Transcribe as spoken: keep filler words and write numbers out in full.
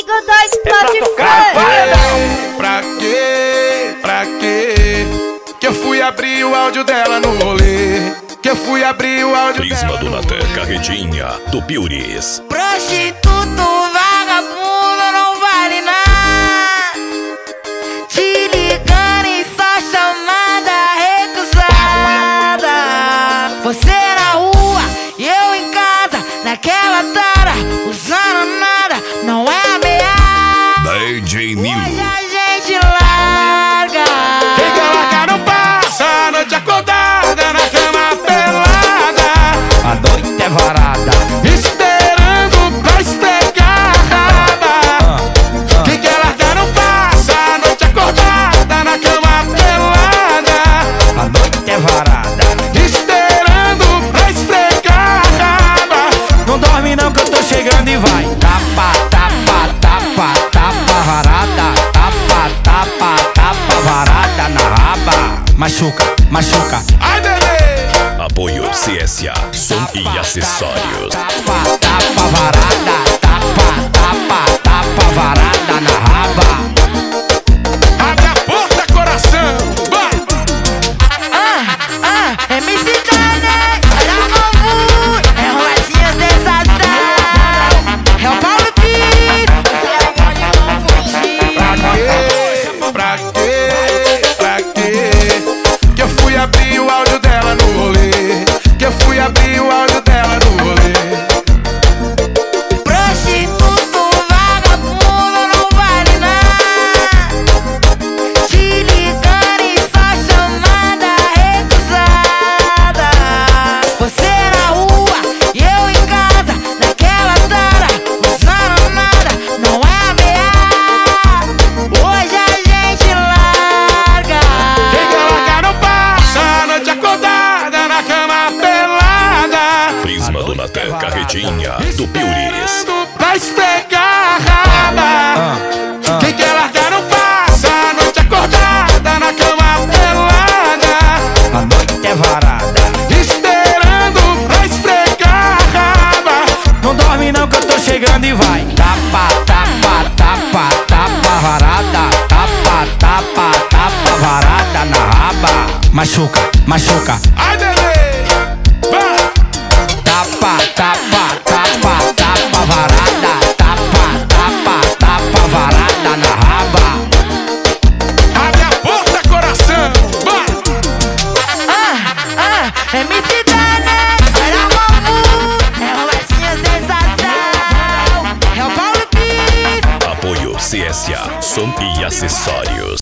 amigo da Spotify. Pra quê? Pra quê? Que eu fui abrir o áudio dela no rolê. Que eu fui abrir o áudio Prisma dela do no Natan, rolê. Carretinha do Piuris. Prostituto, vagabundo, não vale nada. Te ligando e só chamada recusada. Você na rua e eu em casa, naquela tara, usando nada, não é ameaça. D J Nil. Hoje a gente larga. Quem quer largar não passa a noite acordada na cama pelada. A noite é varada, Esperando pra esfregar a raba. Quem quer largar não passa a noite acordada na cama pelada. a noite é varada. Esperando pra esfregar a raba. Não dorme não que eu tô chegando e vai. Tapa, tapa, tapa, tapa varada. Tapa, tapa, tapa varada na raba. Machuca, machuca. Ai, bebê! Apoio C S A, som e acessórios. Tapa, tapa varada. Tapa, tapa, tapa varada na raba. Abre a porta, coração! Vai! Ah, ah, M C Dane, olha o novo, é um latinho sensação. É o Paulo Pires, você pode não fugir. Pra quê? Pra quê? Pra quê? Que eu fui abrir o áudio dela no rolê. Que eu fui abrir o áudio dela no rolê. Prostituto, vagabundo, não vale nada. Te ligando e só chamada recusada. Você na rua e eu em casa, naquela tara, usando nada, não é ameaça. Hoje a gente larga. Quem quer largar não passa a noite acordada na cama pelada. Prisma do Natan, Carretinha do Piuris. Esperando pra esfregar a raba. Quem quer largar não passa a noite acordada na cama pelada. A noite é varada. Esperando pra esfregar a raba. Não dorme não que eu tô chegando e vai. Tapa, tapa, tapa, tapa varada. Tapa, tapa, tapa varada na raba. Machuca, machuca. Ai, bebê! Vai! Tapa, tapa, tapa, tapa varada. Tapa, tapa, tapa varada na raba. Abre a porta, coração! Vai! Ah, ah, M C Dane, olha o novo, é um latinho sensação. É o Paulo Pires. Apoio C S A, som e acessórios.